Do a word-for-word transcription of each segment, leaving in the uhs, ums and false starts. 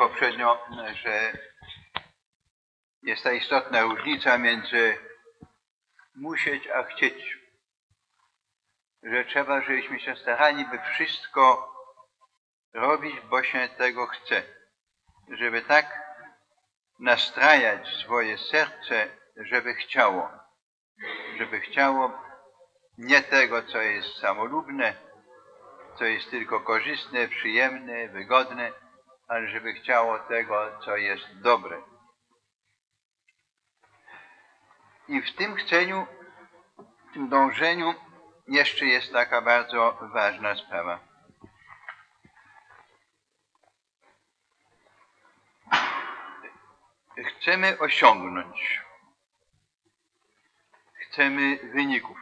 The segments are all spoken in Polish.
poprzednio, że jest ta istotna różnica między musieć a chcieć. Że trzeba, żebyśmy się starali, by wszystko robić, bo się tego chce. Żeby tak nastrajać swoje serce, żeby chciało. Żeby chciało nie tego, co jest samolubne, co jest tylko korzystne, przyjemne, wygodne, ale żeby chciało tego, co jest dobre. I w tym chceniu, w tym dążeniu jeszcze jest taka bardzo ważna sprawa. Chcemy osiągnąć. Chcemy wyników.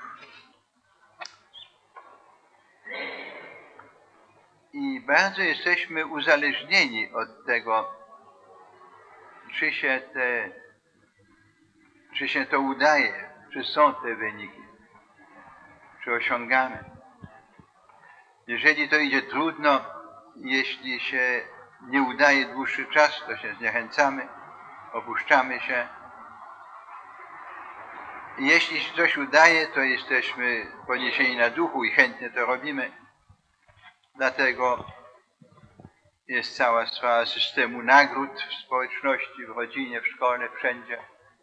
I bardzo jesteśmy uzależnieni od tego, czy się, te, czy się to udaje, czy są te wyniki, czy osiągamy. Jeżeli to idzie trudno, jeśli się nie udaje dłuższy czas, to się zniechęcamy, opuszczamy się. Jeśli się coś udaje, to jesteśmy podniesieni na duchu i chętnie to robimy. Dlatego jest cała sprawa systemu nagród w społeczności, w rodzinie, w szkole, wszędzie,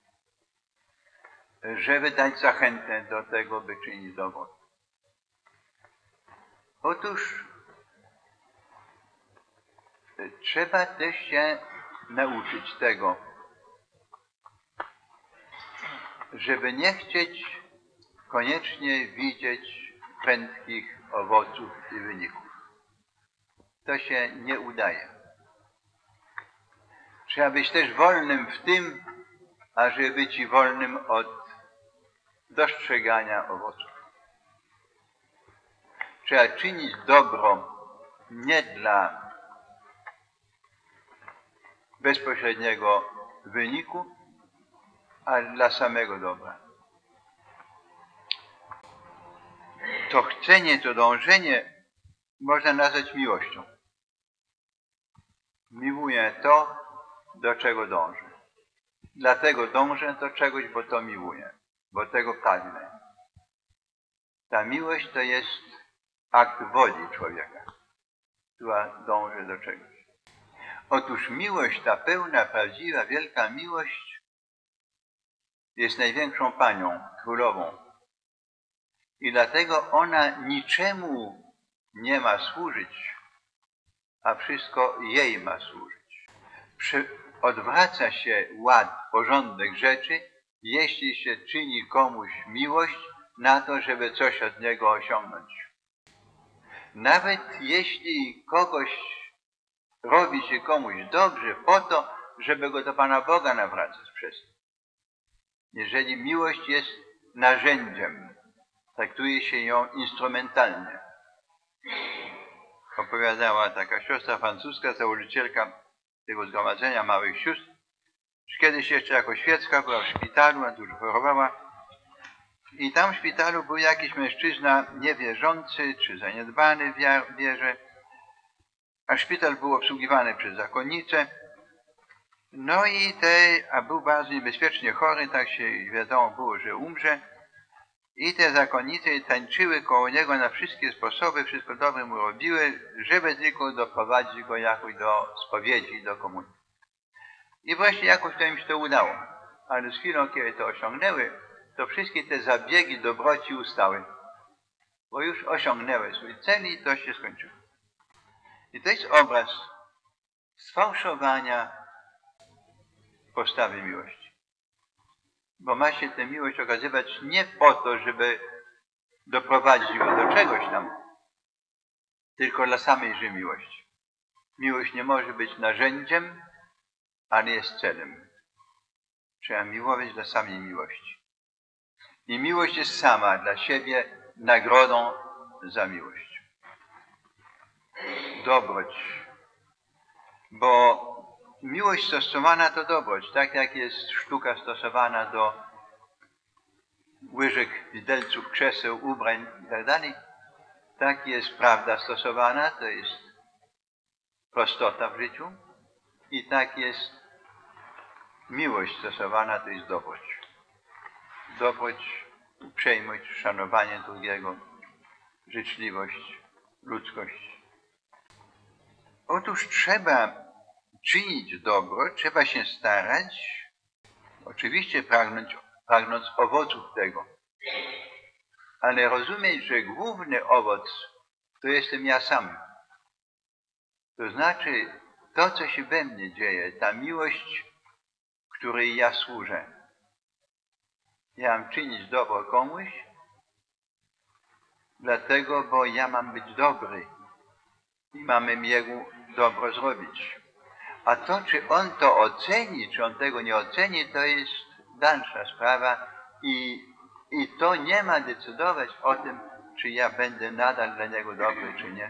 żeby dać zachętę do tego, by czynić dobro. Otóż trzeba też się nauczyć tego, żeby nie chcieć koniecznie widzieć prędkich owoców i wyników. To się nie udaje. Trzeba być też wolnym w tym, ażeby być i wolnym od dostrzegania owoców. Trzeba czynić dobro nie dla bezpośredniego wyniku, ale dla samego dobra. To chcenie, to dążenie można nazwać miłością. Miłuję to, do czego dążę. Dlatego dążę do czegoś, bo to miłuję, bo tego pragnę. Ta miłość to jest akt woli człowieka, która dąży do czegoś. Otóż miłość, ta pełna, prawdziwa, wielka miłość jest największą panią, królową. I dlatego ona niczemu nie ma służyć, a wszystko jej ma służyć. Przy, odwraca się ład, porządek rzeczy, jeśli się czyni komuś miłość na to, żeby coś od niego osiągnąć. Nawet jeśli kogoś robi się komuś dobrze po to, żeby go do Pana Boga nawracać przez to. Jeżeli miłość jest narzędziem, traktuje się ją instrumentalnie. Opowiadała taka siostra francuska, założycielka tego zgromadzenia małych sióstr, że kiedyś jeszcze jako świecka była w szpitalu, a dużo chorowała. I tam w szpitalu był jakiś mężczyzna niewierzący czy zaniedbany w wierze, a szpital był obsługiwany przez zakonnicę. No i te, a był bardzo niebezpiecznie chory, tak się wiadomo było, że umrze. I te zakonnice tańczyły koło niego na wszystkie sposoby, wszystko dobre mu robiły, żeby tylko doprowadzić go jakoś do spowiedzi, do komunii. I właśnie jakoś to im się to udało. Ale z chwilą, kiedy to osiągnęły, to wszystkie te zabiegi dobroci ustały. Bo już osiągnęły swój cel i to się skończyło. I to jest obraz sfałszowania postawy miłości. Bo ma się tę miłość okazywać nie po to, żeby doprowadzić go do czegoś tam, tylko dla samejże miłości. Miłość nie może być narzędziem, ale jest celem. Trzeba miłować dla samej miłości. I miłość jest sama dla siebie nagrodą za miłość. Dobroć. Bo miłość stosowana to dobroć, tak jak jest sztuka stosowana do łyżek, widelców, krzeseł, ubrań itd. Tak jest prawda stosowana, to jest prostota w życiu I tak jest miłość stosowana, to jest dobroć. Dobroć, uprzejmość, szanowanie drugiego, życzliwość, ludzkość. Otóż trzeba czynić dobro, trzeba się starać, oczywiście pragnąć, pragnąc owoców tego, ale rozumieć, że główny owoc to jestem ja sam. To znaczy to, co się we mnie dzieje, ta miłość, której ja służę. Ja mam czynić dobro komuś, dlatego, bo ja mam być dobry i mamy jego dobro zrobić. A to, czy on to oceni, czy on tego nie oceni, to jest dalsza sprawa i, i to nie ma decydować o tym, czy ja będę nadal dla niego dobry, czy nie.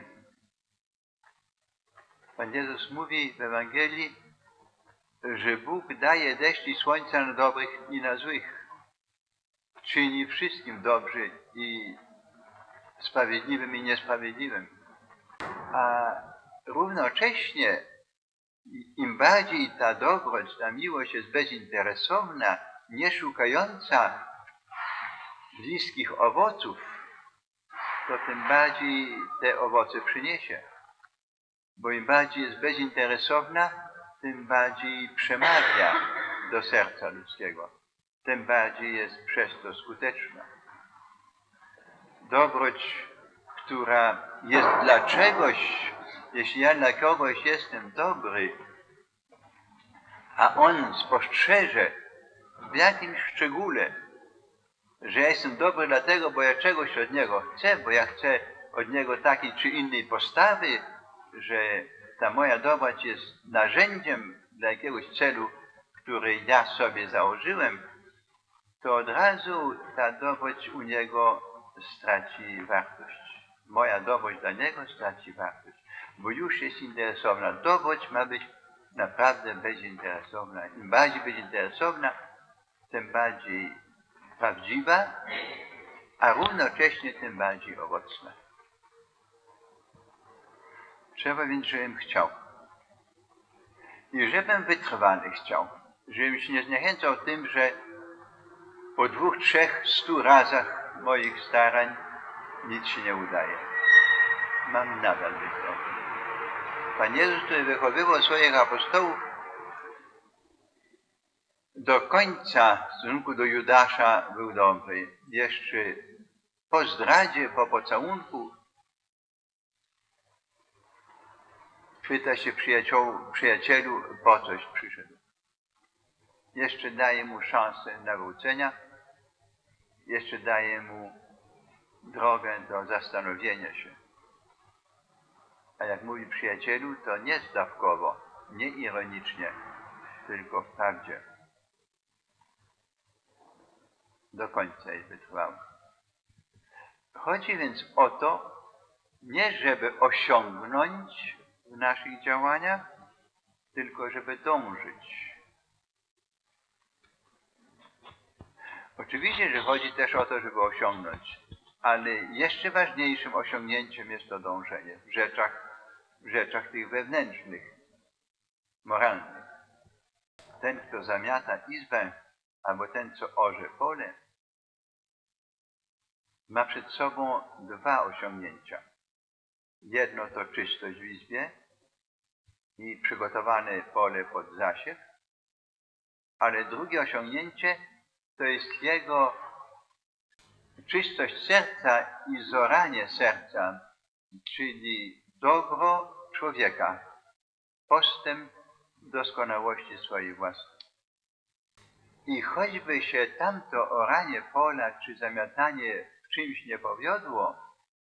Pan Jezus mówi w Ewangelii, że Bóg daje deszcz i słońca na dobrych i na złych. Czyni wszystkim dobrze i sprawiedliwym i niesprawiedliwym. A równocześnie im bardziej ta dobroć, ta miłość jest bezinteresowna, nie szukająca bliskich owoców, to tym bardziej te owoce przyniesie. Bo im bardziej jest bezinteresowna, tym bardziej przemawia do serca ludzkiego. Tym bardziej jest przez to skuteczna. Dobroć, która jest dla czegoś, jeśli ja dla kogoś jestem dobry, a on spostrzeże w jakimś szczególe, że ja jestem dobry dlatego, bo ja czegoś od niego chcę, bo ja chcę od niego takiej czy innej postawy, że ta moja dobroć jest narzędziem dla jakiegoś celu, który ja sobie założyłem, to od razu ta dobroć u niego straci wartość. Moja dobroć dla niego straci wartość, bo już jest interesowna. Dobroć ma być naprawdę bezinteresowna. Im bardziej bezinteresowna, tym bardziej prawdziwa, a równocześnie tym bardziej owocna. Trzeba więc, żebym chciał. I żebym wytrwale chciał. Żebym się nie zniechęcał tym, że po dwóch, trzech, stu razach moich starań nic się nie udaje. Mam nadal być dobry. Pan Jezus, który wychowywał swoich apostołów, do końca w stosunku do Judasza był dobry. Jeszcze po zdradzie, po pocałunku pyta się przyjaciół, przyjacielu, po coś przyszedł. Jeszcze daje mu szansę nawrócenia, jeszcze daje mu drogę do zastanowienia się. A jak mówi przyjacielu, to nie zdawkowo, nie ironicznie, tylko w prawdzie. Do końca jest wytrwały. Chodzi więc o to, nie żeby osiągnąć w naszych działaniach, tylko żeby dążyć. Oczywiście, że chodzi też o to, żeby osiągnąć, ale jeszcze ważniejszym osiągnięciem jest to dążenie w rzeczach, w rzeczach tych wewnętrznych, moralnych. Ten, kto zamiata izbę, albo ten, co orze pole, ma przed sobą dwa osiągnięcia. Jedno to czystość w izbie i przygotowane pole pod zasiew, ale drugie osiągnięcie to jest jego czystość serca i zoranie serca, czyli dobro człowieka, postęp doskonałości swojej własnej. I choćby się tamto oranie pola czy zamiatanie w czymś nie powiodło,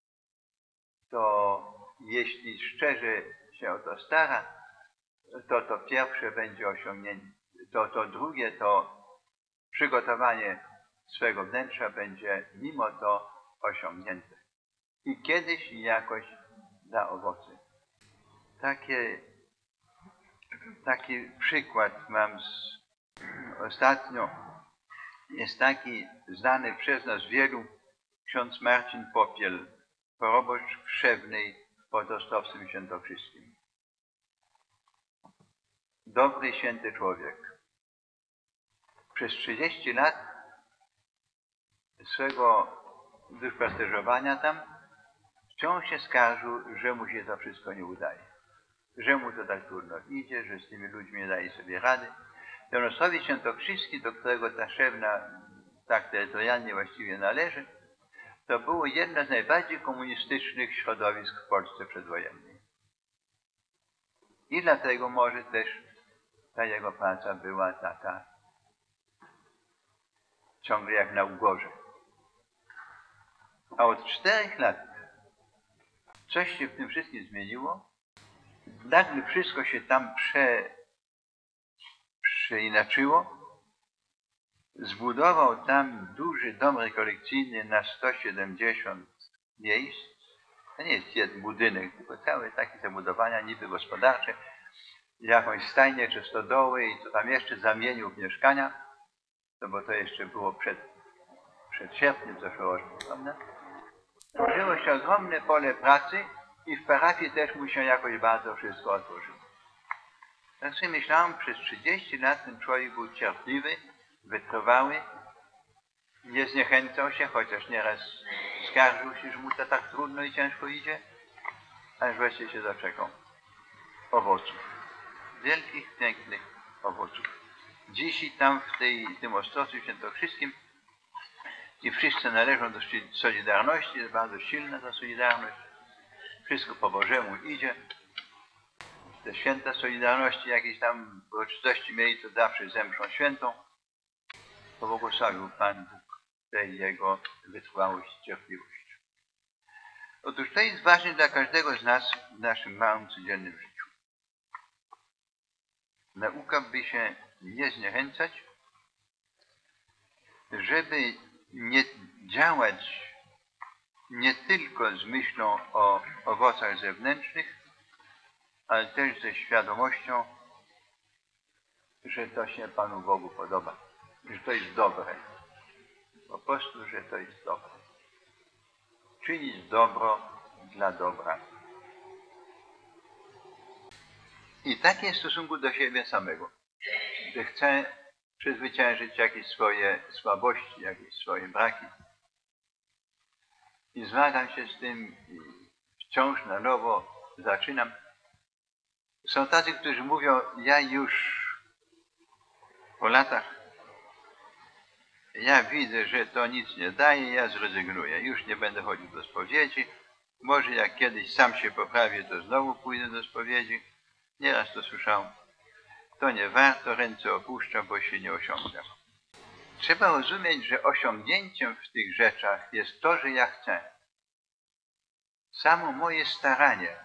to jeśli szczerze się o to stara, to to pierwsze będzie osiągnięcie, to to drugie to przygotowanie swego wnętrza będzie mimo to osiągnięte. I kiedyś i jakoś da owoce. Takie, taki przykład mam z, ostatnio. Jest taki znany przez nas wielu ksiądz Marcin Popiel, proboszcz w Szewnej pod Ostrowcem Świętokrzyskim. dobry, święty człowiek. Przez trzydzieści lat swego duszpasterzowania tam wciąż się skarżył, że mu się to wszystko nie udaje. Że mu to tak trudno idzie, że z tymi ludźmi nie daje sobie rady. Janosławie Świętokrzyski, do którego ta Szewna tak terytorialnie właściwie należy, to było jedno z najbardziej komunistycznych środowisk w Polsce przedwojennej. I dlatego może też ta jego praca była taka ciągle jak na ugorze. A od czterech lat coś się w tym wszystkim zmieniło. Nagle wszystko się tam prze, przeinaczyło. Zbudował tam duży dom rekolekcyjny na sto siedemdziesiąt miejsc. To nie jest jeden budynek, tylko całe takie zabudowania niby gospodarcze. Jakąś stajnię czy stodoły i co tam jeszcze zamienił w mieszkania. No bo to jeszcze było przed, przed sierpniem zeszłorocznym, prawda? Tworzyło się ogromne pole pracy i w parafii też mu się jakoś bardzo wszystko otworzyło. Tak sobie myślałem, przez trzydzieści lat ten człowiek był cierpliwy, wytrwały, nie zniechęcał się, chociaż nieraz skarżył się, że mu to tak trudno i ciężko idzie, aż wreszcie się doczekał owoców. Wielkich, pięknych owoców. Dziś tam w tej, tym Ostrowcu Świętokrzyskim i wszyscy należą do Solidarności, jest bardzo silna ta Solidarność. Wszystko po Bożemu idzie. Te święta Solidarności, jakieś tam uroczystości mieli, to zawsze zemszą świętą. Pobłogosławił Pan Bóg tej jego wytrwałość i cierpliwość. Otóż to jest ważne dla każdego z nas w naszym małym, codziennym życiu. Nauka, by się nie zniechęcać, żeby nie działać nie tylko z myślą o owocach zewnętrznych, ale też ze świadomością, że to się Panu Bogu podoba, że to jest dobre. Po prostu, że to jest dobre. Czynić dobro dla dobra. I tak jest w stosunku do siebie samego, że chcę przezwyciężyć jakieś swoje słabości, jakieś swoje braki. I zmagam się z tym i wciąż na nowo zaczynam. Są tacy, którzy mówią, ja już po latach, ja widzę, że to nic nie daje, ja zrezygnuję, już nie będę chodził do spowiedzi. Może jak kiedyś sam się poprawię, to znowu pójdę do spowiedzi. Nieraz to słyszałem. To nie warto, ręce opuszcza, bo się nie osiąga. Trzeba rozumieć, że osiągnięciem w tych rzeczach jest to, że ja chcę. Samo moje staranie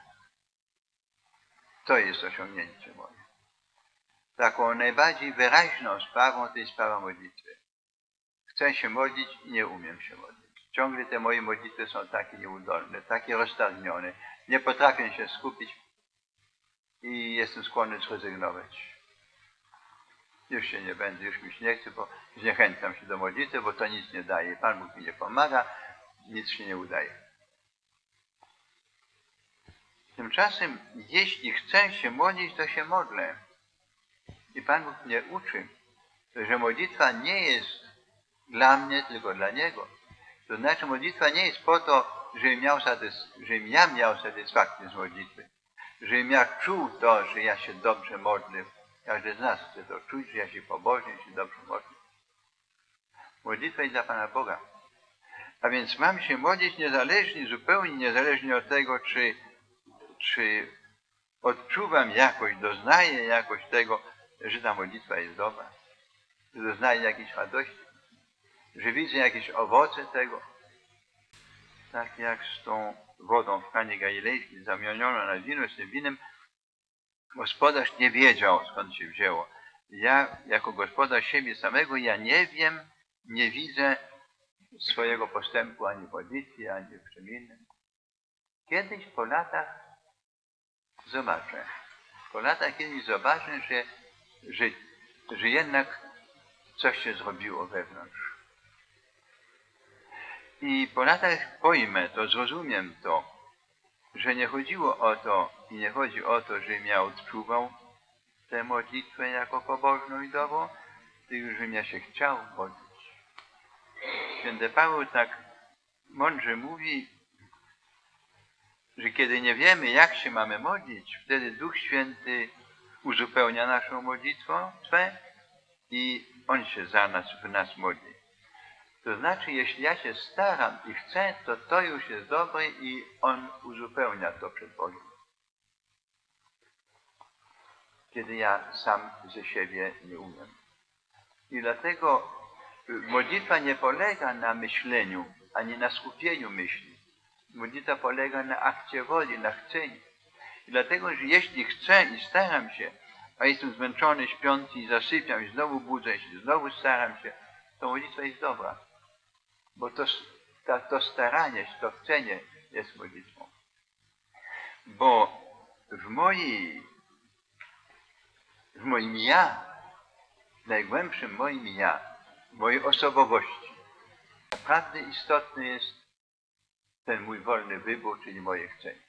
to jest osiągnięcie moje. Taką najbardziej wyraźną sprawą to jest sprawa modlitwy. Chcę się modlić i nie umiem się modlić. Ciągle te moje modlitwy są takie nieudolne, takie roztargnione. Nie potrafię się skupić i jestem skłonny zrezygnować. Już się nie będę, już mi się nie chce, bo zniechęcam się do modlitwy, bo to nic nie daje. Pan Bóg mi nie pomaga, nic się nie udaje. Tymczasem, jeśli chcę się modlić, to się modlę. I Pan Bóg mnie uczy, że modlitwa nie jest dla mnie, tylko dla Niego. To znaczy, modlitwa nie jest po to, żebym, miał satys- żebym ja miał satysfakcję z modlitwy. Żebym ja czuł to, że ja się dobrze modlę. Każdy z nas chce to czuć, że ja się pobożnie, się dobrze modlę. Modlitwa jest dla Pana Boga. A więc mam się modlić niezależnie, zupełnie niezależnie od tego, czy, czy odczuwam jakoś, doznaję jakoś tego, że ta modlitwa jest dobra. Że doznaję jakiejś radości. Że widzę jakieś owoce tego. Tak jak z tą wodą w Kanie Galilejskiej zamienioną na wino, z tym winem, gospodarz nie wiedział, skąd się wzięło. Ja, jako gospodarz siebie samego, ja nie wiem, nie widzę swojego postępu ani w modlitwie, ani w czym innym. Kiedyś po latach zobaczę. Po latach kiedyś zobaczę, że, że, że jednak coś się zrobiło wewnątrz. I po latach pojmę to, zrozumiem to, że nie chodziło o to i nie chodzi o to, żebym ja odczuwał, tę modlitwę jako pobożną i dobrą, to już bym ja się chciał modlić. Święty Paweł tak mądrze mówi, że kiedy nie wiemy, jak się mamy modlić, wtedy Duch Święty uzupełnia naszą modlitwę i On się za nas, w nas modli. To znaczy, jeśli ja się staram i chcę, to to już jest dobre i On uzupełnia to przed Bogiem. Kiedy ja sam ze siebie nie umiem. I dlatego modlitwa nie polega na myśleniu, ani na skupieniu myśli. Modlitwa polega na akcie woli, na chceniu. I dlatego, że jeśli chcę i staram się, a jestem zmęczony, śpiący i zasypiam i znowu budzę się, znowu staram się, to modlitwa jest dobra. Bo to, to, to staranie się, to chcenie jest modlitwą. Bo w mojej, w moim ja, najgłębszym moim ja, mojej osobowości, naprawdę istotny jest ten mój wolny wybór, czyli moje chcenie.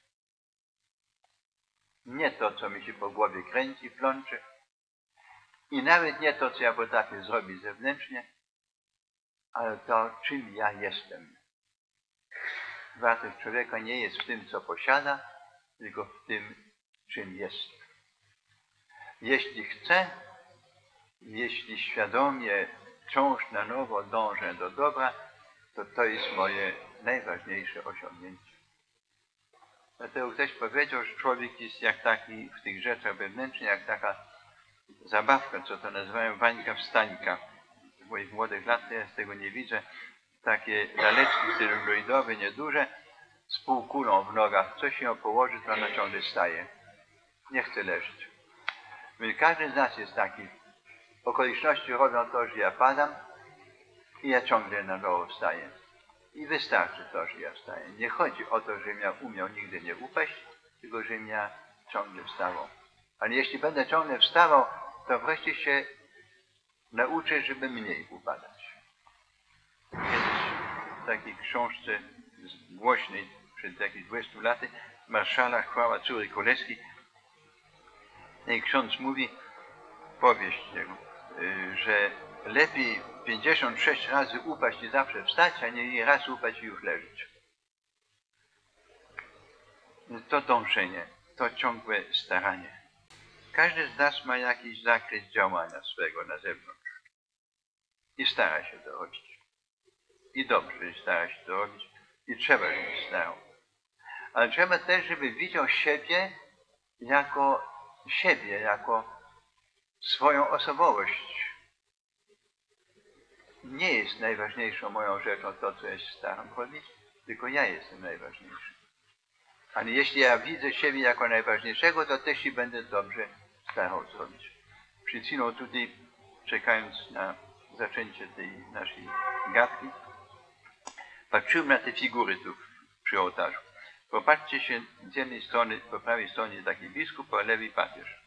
Nie to, co mi się po głowie kręci, plącze i nawet nie to, co ja potrafię zrobić zewnętrznie, ale to, czym ja jestem. Wartość człowieka nie jest w tym, co posiada, tylko w tym, czym jest. Jeśli chcę, jeśli świadomie wciąż na nowo dążę do dobra, to to jest moje najważniejsze osiągnięcie. Dlatego ktoś powiedział, że człowiek jest jak taki w tych rzeczach wewnętrznych, jak taka zabawka, co to nazywają bańka wstańka. W moich młodych latach ja z tego nie widzę. Takie laleczki celuloidowe, nieduże, z półkulą w nogach. Co się ją położy, to ona ciągle staje. Nie chce leżeć. Więc każdy z nas jest taki. Okoliczności robią to, że ja padam i ja ciągle na nowo wstaję. I wystarczy to, że ja wstaję. Nie chodzi o to, żebym ja umiał nigdy nie upaść, tylko żebym ja ciągle wstawał. Ale jeśli będę ciągle wstawał, to wreszcie się nauczę, żeby mniej upadać. Kiedyś w takiej książce głośnej przed jakieś dwudziestu laty marszala Chwała Córy Królewskiej, i ksiądz mówi, powieść jego, że lepiej pięćdziesiąt sześć razy upaść i zawsze wstać, a nie raz upaść i już leżeć. To dążenie, to ciągłe staranie. Każdy z nas ma jakiś zakres działania swego na zewnątrz i stara się to robić. I dobrze, że stara się to robić i trzeba, żeby starał. Ale trzeba też, żeby widział siebie jako siebie, jako swoją osobowość. Nie jest najważniejszą moją rzeczą to, co ja się staram robić, tylko ja jestem najważniejszy. Ale jeśli ja widzę siebie jako najważniejszego, to też się będę dobrze starał zrobić. Przed chwilą tutaj, czekając na zaczęcie tej naszej gadki, patrzyłem na te figury tu przy ołtarzu. Popatrzcie się, z jednej strony, po prawej stronie taki biskup, po lewej papież.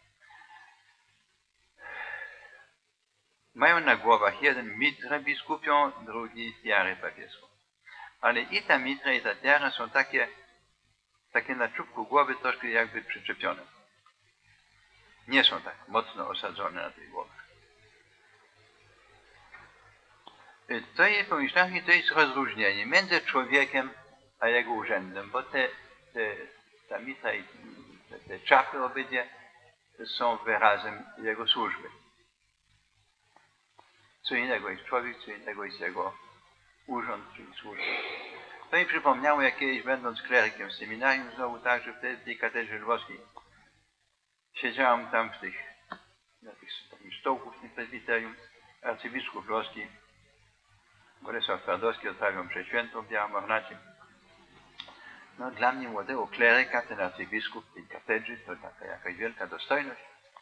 Mają na głowach jeden mitrę biskupią, drugi tiarę papieską. Ale i ta mitra, i ta tiara są takie, takie na czubku głowy troszkę jakby przyczepione. Nie są tak mocno osadzone na tej głowie. To jest, pomyślałem, to jest rozróżnienie między człowiekiem a jego urzędem, bo te, te, ta mitra i te, te czapy obydwie są wyrazem jego służby. Co innego jest człowiek, co innego jest jego urząd, czyli służba. To mi przypomniało, jak kiedyś będąc klerykiem w seminarium, znowu także wtedy w tej katedrze lwowskiej, siedziałem tam w tych, na tych takich stołków w tym prezbiterium, arcybiskup lwowski, Bolesław Twardowski odprawiał mszę świętą w białym ornacie. No dla mnie młodego kleryka, ten arcybiskup tej katedrzy, to taka jakaś wielka dostojność.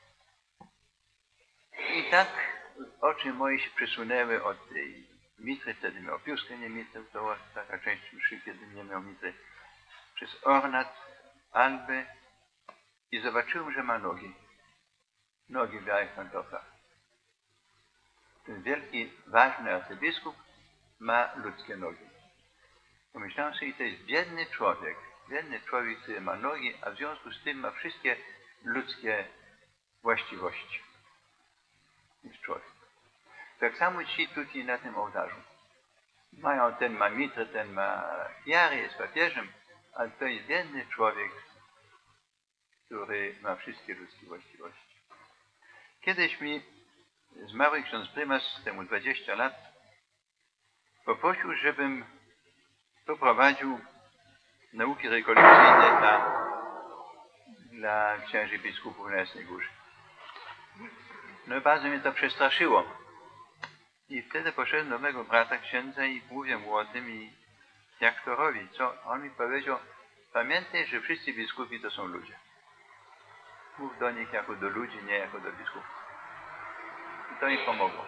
I tak oczy moje się przesunęły od tej mitry, wtedy miał piuskę, nie mitrę, to była taka część mszy, kiedy nie miał mitry, przez ornat, albę i zobaczyłem, że ma nogi. Nogi w białych pantoflach. Ten wielki, ważny arcybiskup ma ludzkie nogi. Pomyślałem sobie, to jest biedny człowiek, biedny człowiek, który ma nogi, a w związku z tym ma wszystkie ludzkie właściwości niż człowiek. Tak samo ci tutaj na tym ołtarzu. Mają, ten ma mitrę, ten ma jarę, jest papieżem, ale to jest jedyny człowiek, który ma wszystkie ludzkie właściwości. Kiedyś mi zmarły ksiądz prymas, temu dwadzieścia lat, poprosił, żebym poprowadził nauki rekolekcyjne dla, dla księży biskupów na Jasnej Górze. No i bardzo mnie to przestraszyło. I wtedy poszedłem do mego brata księdza i mówię mu o tym i jak to robić, co? On mi powiedział, pamiętaj, że wszyscy biskupi to są ludzie. Mów do nich jako do ludzi, nie jako do biskupów. I to mi pomogło.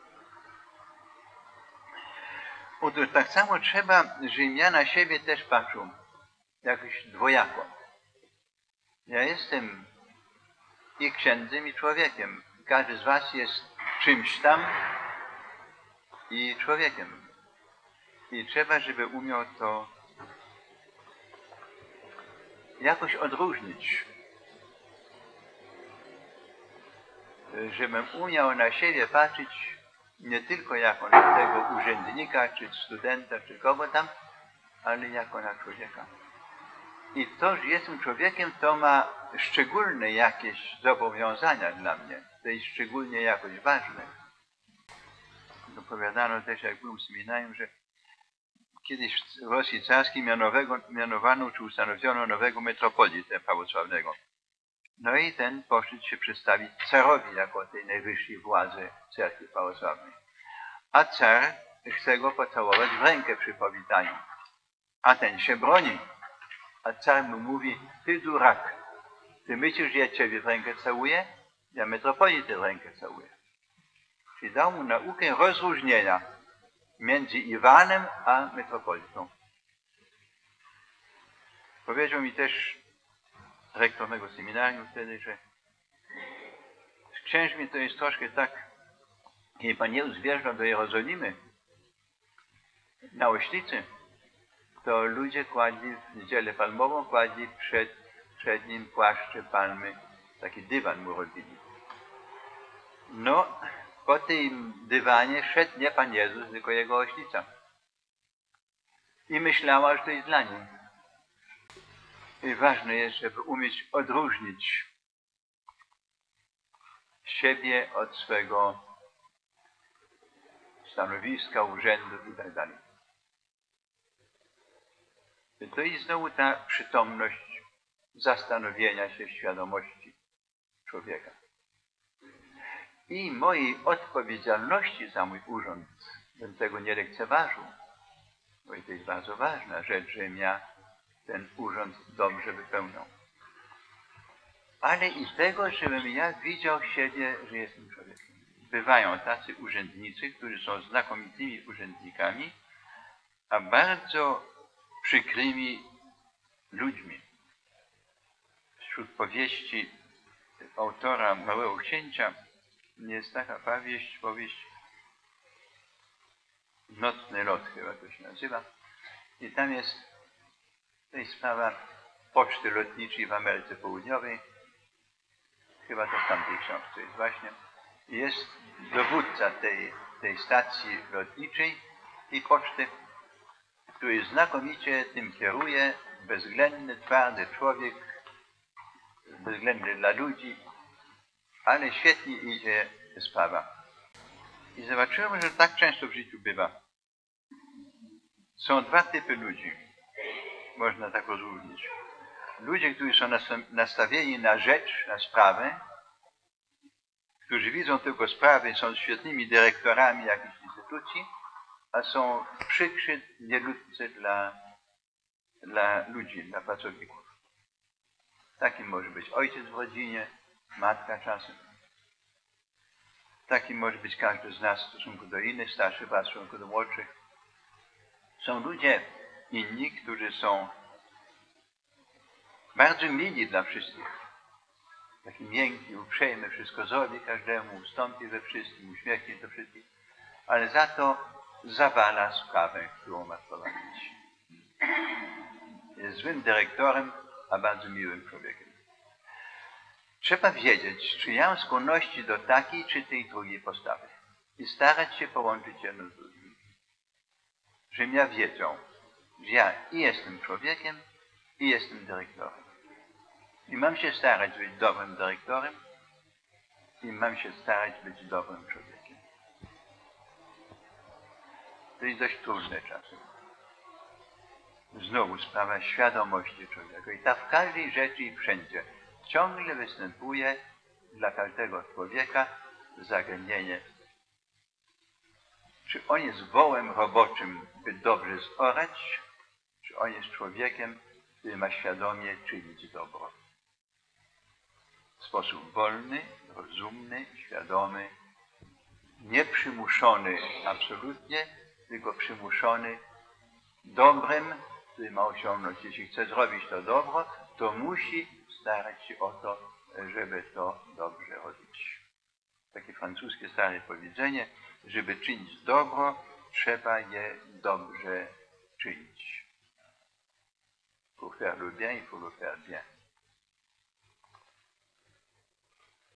Otóż tak samo trzeba, żebym ja na siebie też patrzył jakoś dwojako. Ja jestem i księdzem, i człowiekiem. Każdy z was jest czymś tam i człowiekiem. I trzeba, żeby umiał to jakoś odróżnić. Żebym umiał na siebie patrzeć nie tylko jako na tego urzędnika, czy studenta, czy kogo tam, ale jako na człowieka. I to, że jestem człowiekiem, to ma szczególne jakieś zobowiązania dla mnie. To jest szczególnie jakoś ważne. Opowiadano też, jak byłem w seminarium, że kiedyś w Rosji carskiej mianowego, mianowano czy ustanowiono nowego metropolitę prawosławnego. No i ten poszedł się przedstawić carowi jako tej najwyższej władzy cerkwi prawosławnej. A car chce go pocałować w rękę przy powitaniu. A ten się broni. A car mu mówi, ty durak, ty myślisz, że ja ciebie w rękę całuję? Ja metropolitę w rękę całuję. Czyli dał mu naukę rozróżnienia między Iwanem a metropolitą. Powiedział mi też rektor mego seminarium wtedy, że z księżmi to jest troszkę tak, kiedy Pan Jezus wjeżdżał do Jerozolimy na oślicy, to ludzie kładli w niedzielę palmową, kładli przed, przed nim płaszcze, palmy, taki dywan mu robili. No, po tym dywanie szedł nie Pan Jezus, tylko jego oślica. I myślała, że to jest dla niej. I ważne jest, żeby umieć odróżnić siebie od swego stanowiska, urzędów i tak dalej. To jest znowu ta przytomność zastanowienia się, świadomości człowieka. I mojej odpowiedzialności za mój urząd, bym tego nie lekceważył, bo to jest bardzo ważna rzecz, żebym ja ten urząd dobrze wypełniał. Ale i tego, żebym ja widział siebie, że jestem człowiekiem. Bywają tacy urzędnicy, którzy są znakomitymi urzędnikami, a bardzo przykrymi ludźmi. Wśród powieści autora Małego Księcia jest taka powieść, powieść Nocny lot chyba to się nazywa. I tam jest, to jest sprawa poczty lotniczej w Ameryce Południowej. Chyba to w tamtej książce jest właśnie. Jest dowódca tej, tej stacji lotniczej i poczty, który znakomicie tym kieruje, bezwzględny, twardy człowiek, bezwzględny dla ludzi, ale świetnie idzie sprawa. I zobaczyłem, że tak często w życiu bywa. Są dwa typy ludzi, można tak rozróżnić. Ludzie, którzy są nastawieni na rzecz, na sprawę, którzy widzą tylko sprawy, są świetnymi dyrektorami jakichś instytucji, a są przykrzy, nieludzcy dla, dla ludzi, dla pracowników. Takim może być ojciec w rodzinie, matka czasem. Takim może być każdy z nas w stosunku do innych, starszych brat w stosunku do młodszych. Są ludzie inni, którzy są bardzo mili dla wszystkich. Taki miękki, uprzejmy, wszystko zrobi każdemu, ustąpi we wszystkim, uśmiechnie do wszystkich, ale za to zawala sprawę, którą ma prowadzić. Jest złym dyrektorem, a bardzo miłym człowiekiem. Trzeba wiedzieć, czy ja mam skłonności do takiej czy tej drugiej postawy i starać się połączyć jedno z drugim. Żebym ja wiedział, że ja i jestem człowiekiem, i jestem dyrektorem. I mam się starać być dobrym dyrektorem i mam się starać być dobrym człowiekiem. To jest dość trudne czasem. Znowu sprawa świadomości człowieka. I ta w każdej rzeczy i wszędzie ciągle występuje dla każdego człowieka zagadnienie, czy on jest wołem roboczym, by dobrze zorać, czy on jest człowiekiem, który ma świadomie czynić dobro. W sposób wolny, rozumny, świadomy, nieprzymuszony absolutnie, tylko przymuszony dobrem, który ma osiągnąć. Jeśli chce zrobić to dobro, to musi starać się o to, żeby to dobrze robić. Takie francuskie stare powiedzenie, żeby czynić dobro, trzeba je dobrze czynić. Pour faire le bien, il faut le faire bien.